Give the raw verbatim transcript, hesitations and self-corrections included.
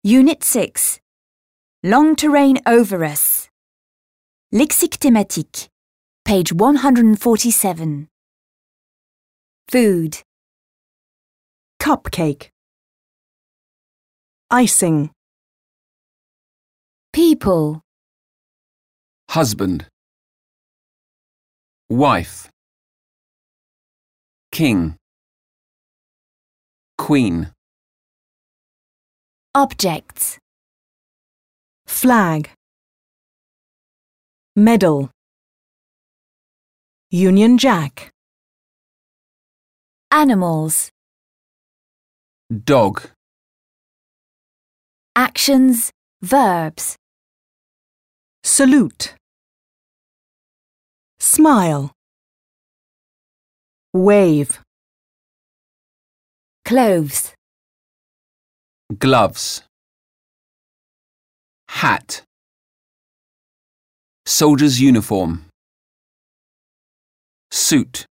Unit six. Long terrain over us. Lexique thématique. Page one hundred forty-seven. Food. Cupcake. Icing. People. Husband. Wife. King. Queen. Objects. Flag. Medal. Union Jack. Animals. Dog. Actions. Verbs. Salute. Smile. Wave. Clothes. Gloves. Hat. Soldier's uniform. Suit.